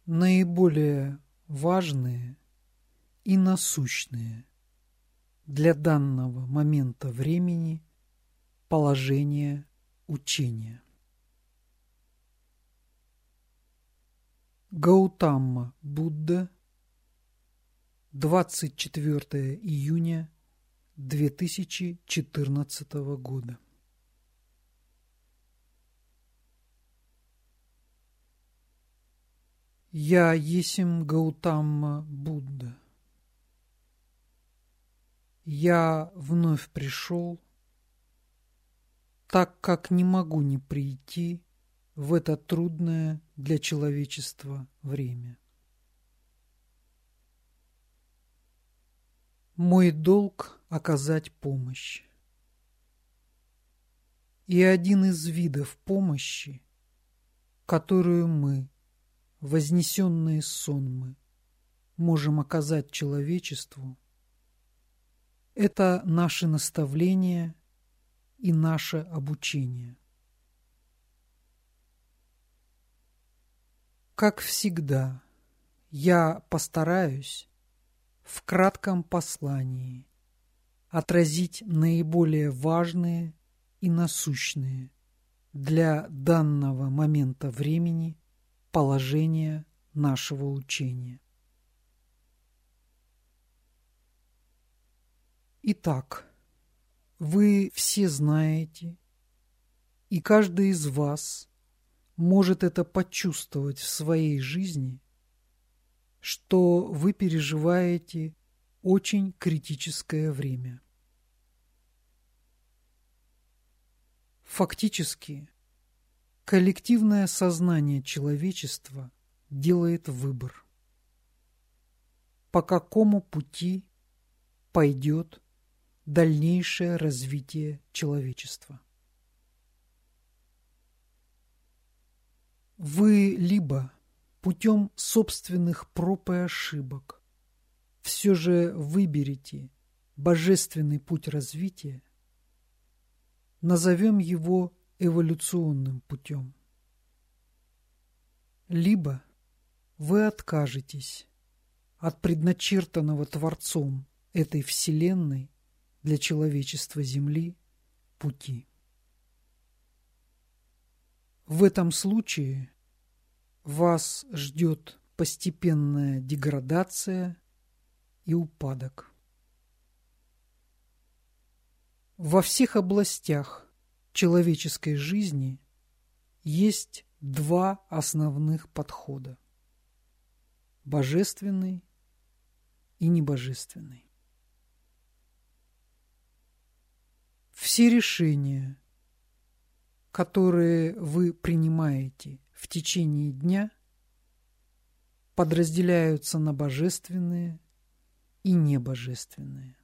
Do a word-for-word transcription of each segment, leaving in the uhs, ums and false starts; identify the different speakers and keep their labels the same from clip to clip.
Speaker 1: наиболее важные и насущные для данного момента времени положения учения. Гаутама Будда, двадцать четвёртое июня две тысячи четырнадцатого года. Я есмь Гаутама Будда. Я вновь пришел, так как не могу не прийти в это трудное для человечества время. Мой долг – оказать помощь. И один из видов помощи, которую мы, вознесенные сонмы, можем оказать человечеству, это наши наставления и наше обучение. Как всегда, я постараюсь в кратком послании отразить наиболее важные и насущные для данного момента времени положения нашего учения. Итак, вы все знаете, и каждый из вас может это почувствовать в своей жизни, что вы переживаете очень критическое время. Фактически, коллективное сознание человечества делает выбор, по какому пути пойдет дальнейшее развитие человечества. Вы либо путем собственных проб и ошибок все же выберете божественный путь развития, назовем его эволюционным путем. Либо вы откажетесь от предначертанного Творцом этой Вселенной для человечества Земли пути. В этом случае вас ждет постепенная деградация и упадок. Во всех областях человеческой жизни есть два основных подхода – божественный и небожественный. Все решения, которые вы принимаете в течение дня, подразделяются на божественные и небожественные.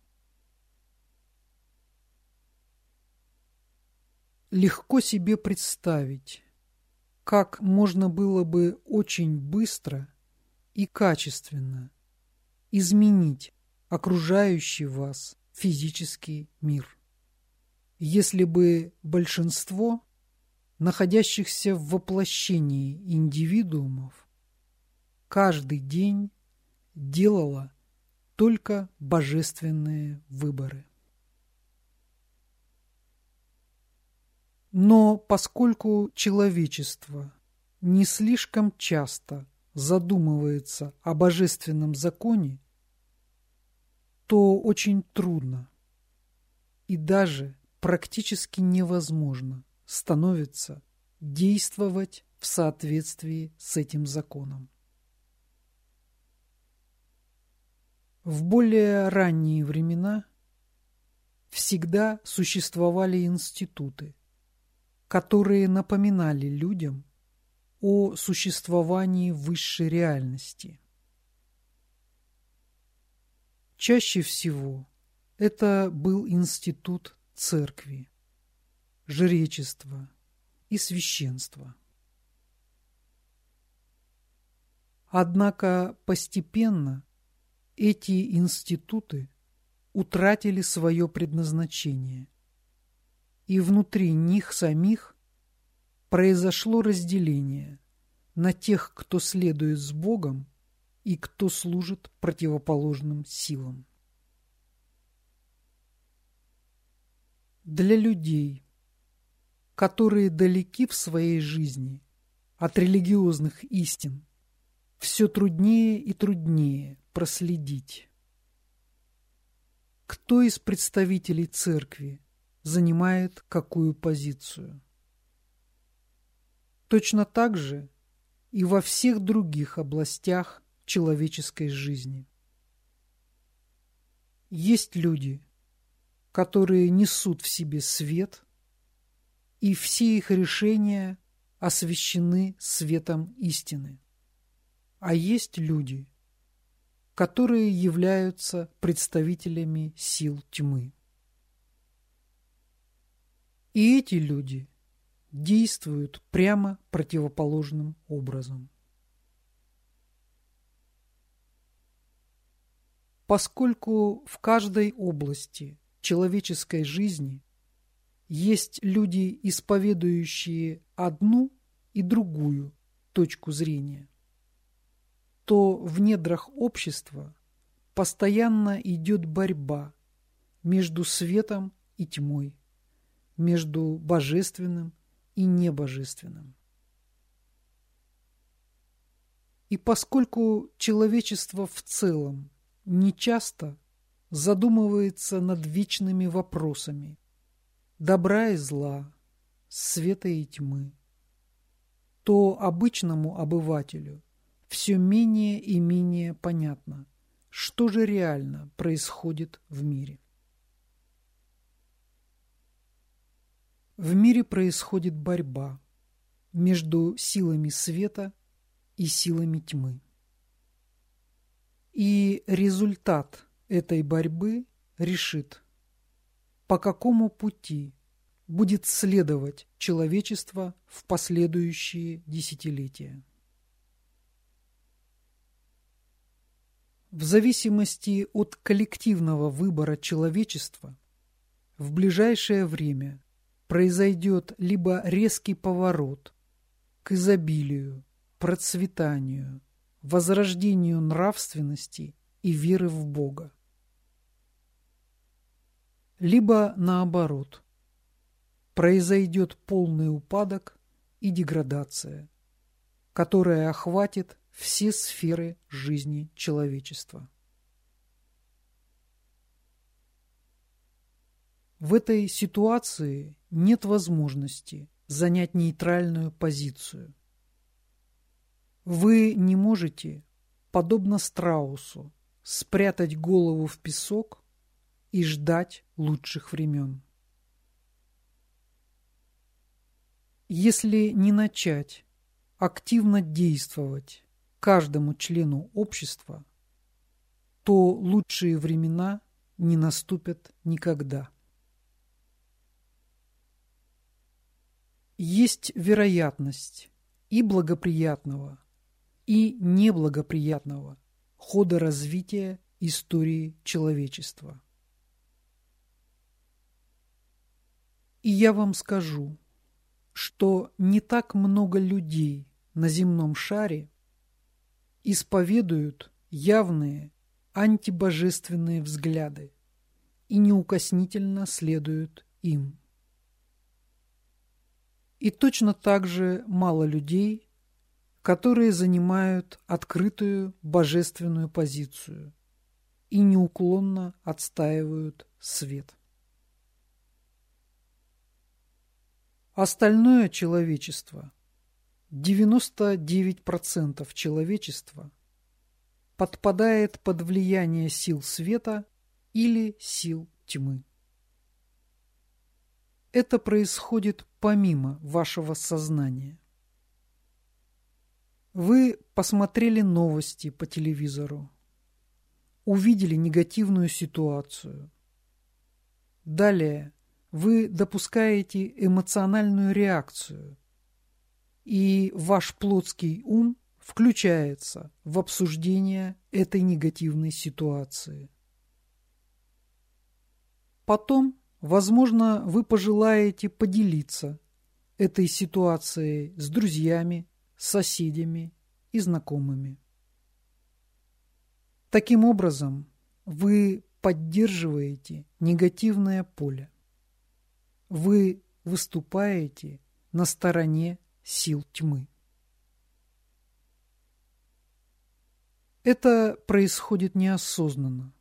Speaker 1: Легко себе представить, как можно было бы очень быстро и качественно изменить окружающий вас физический мир, если бы большинство находящихся в воплощении индивидуумов каждый день делало только божественные выборы. Но поскольку человечество не слишком часто задумывается о божественном законе, то очень трудно и даже практически невозможно становится действовать в соответствии с этим законом. В более ранние времена всегда существовали институты, которые напоминали людям о существовании высшей реальности. Чаще всего это был институт церкви, жречества и священства. Однако постепенно эти институты утратили свое предназначение, и внутри них самих произошло разделение на тех, кто следует с Богом, и кто служит противоположным силам. Для людей, которые далеки в своей жизни от религиозных истин, все труднее и труднее проследить, кто из представителей церкви занимает какую позицию. Точно так же и во всех других областях человеческой жизни. Есть люди, которые несут в себе свет, и все их решения освещены светом истины. А есть люди, которые являются представителями сил тьмы. И эти люди действуют прямо противоположным образом. Поскольку в каждой области человеческой жизни есть люди, исповедующие одну и другую точку зрения, то в недрах общества постоянно идет борьба между светом и тьмой, между божественным и небожественным. И поскольку человечество в целом нечасто задумывается над вечными вопросами добра и зла, света и тьмы, то обычному обывателю все менее и менее понятно, что же реально происходит в мире. В мире происходит борьба между силами света и силами тьмы. И результат этой борьбы решит, по какому пути будет следовать человечество в последующие десятилетия. В зависимости от коллективного выбора человечества в ближайшее время произойдет либо резкий поворот к изобилию, процветанию, возрождению нравственности и веры в Бога, либо наоборот, произойдет полный упадок и деградация, которая охватит все сферы жизни человечества. В этой ситуации нет возможности занять нейтральную позицию. Вы не можете, подобно страусу, спрятать голову в песок и ждать лучших времен. Если не начать активно действовать каждому члену общества, то лучшие времена не наступят никогда. Есть вероятность и благоприятного, и неблагоприятного хода развития истории человечества. И я вам скажу, что не так много людей на земном шаре исповедуют явные антибожественные взгляды и неукоснительно следуют им. И точно так же мало людей, которые занимают открытую божественную позицию и неуклонно отстаивают свет. Остальное человечество, девяносто девять процентов человечества, подпадает под влияние сил света или сил тьмы. Это происходит помимо вашего сознания. Вы посмотрели новости по телевизору, увидели негативную ситуацию. Далее вы допускаете эмоциональную реакцию, и ваш плотский ум включается в обсуждение этой негативной ситуации. Потом, возможно, вы пожелаете поделиться этой ситуацией с друзьями, соседями и знакомыми. Таким образом, вы поддерживаете негативное поле. Вы выступаете на стороне сил тьмы. Это происходит неосознанно.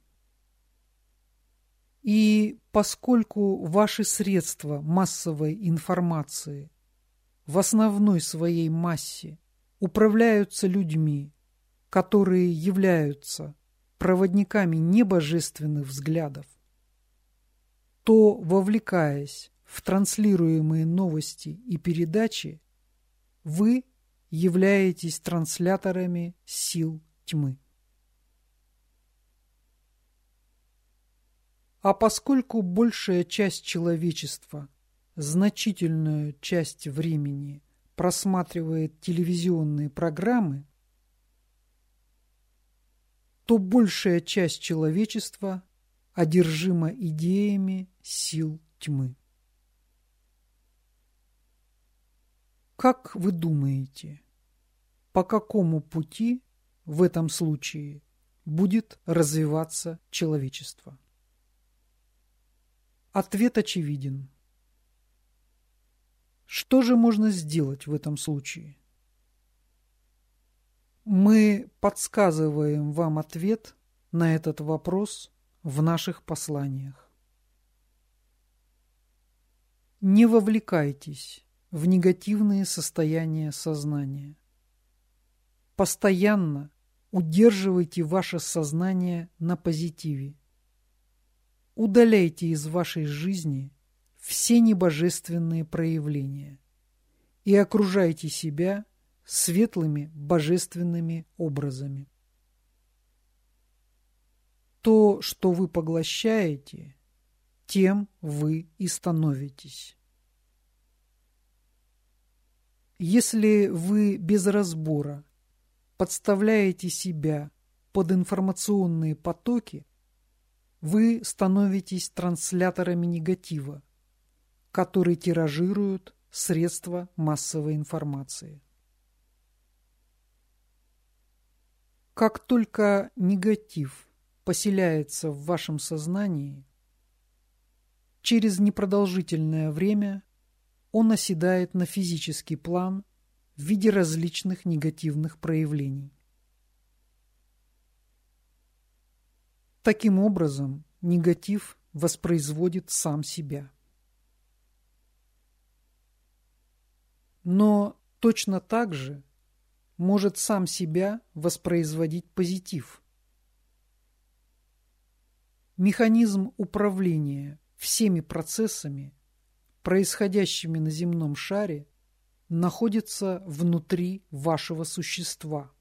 Speaker 1: И поскольку ваши средства массовой информации в основной своей массе управляются людьми, которые являются проводниками небожественных взглядов, то, вовлекаясь в транслируемые новости и передачи, вы являетесь трансляторами сил тьмы. А поскольку большая часть человечества значительную часть времени просматривает телевизионные программы, то большая часть человечества одержима идеями сил тьмы. Как вы думаете, по какому пути в этом случае будет развиваться человечество? Ответ очевиден. Что же можно сделать в этом случае? Мы подсказываем вам ответ на этот вопрос в наших посланиях. Не вовлекайтесь в негативные состояния сознания. Постоянно удерживайте ваше сознание на позитиве. Удаляйте из вашей жизни все небожественные проявления и окружайте себя светлыми божественными образами. То, что вы поглощаете, тем вы и становитесь. Если вы без разбора подставляете себя под информационные потоки, вы становитесь трансляторами негатива, который тиражируют средства массовой информации. Как только негатив поселяется в вашем сознании, через непродолжительное время он оседает на физический план в виде различных негативных проявлений. Таким образом, негатив воспроизводит сам себя. Но точно так же может сам себя воспроизводить позитив. Механизм управления всеми процессами, происходящими на земном шаре, находится внутри вашего существа.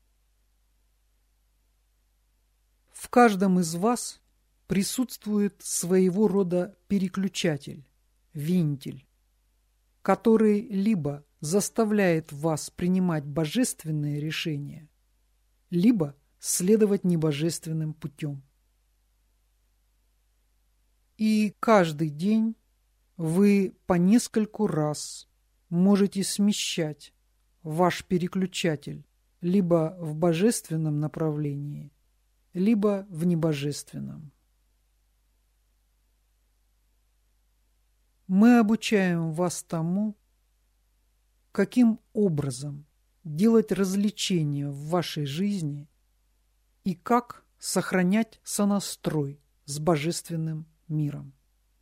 Speaker 1: В каждом из вас присутствует своего рода переключатель, вентиль, который либо заставляет вас принимать божественные решения, либо следовать небожественным путем. И каждый день вы по нескольку раз можете смещать ваш переключатель либо в божественном направлении, либо в небожественном. Мы обучаем вас тому, каким образом делать развлечения в вашей жизни и как сохранять сонастрой с божественным миром.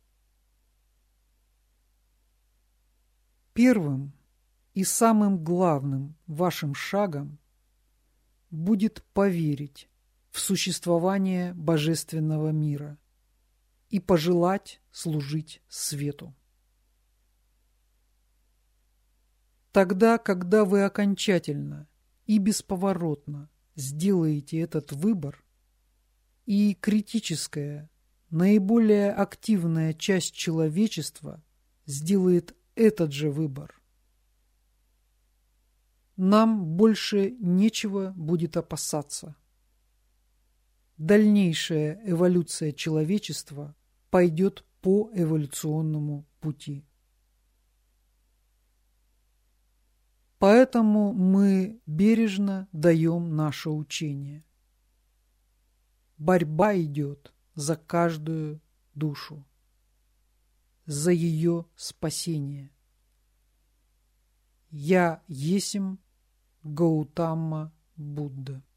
Speaker 1: Первым и самым главным вашим шагом будет поверить в существование божественного мира и пожелать служить свету. Тогда, когда вы окончательно и бесповоротно сделаете этот выбор, и критическая, наиболее активная часть человечества сделает этот же выбор, нам больше нечего будет опасаться. Дальнейшая эволюция человечества пойдет по эволюционному пути. Поэтому мы бережно даем наше учение. Борьба идет за каждую душу, за ее спасение. Я есмь Гаутама Будда.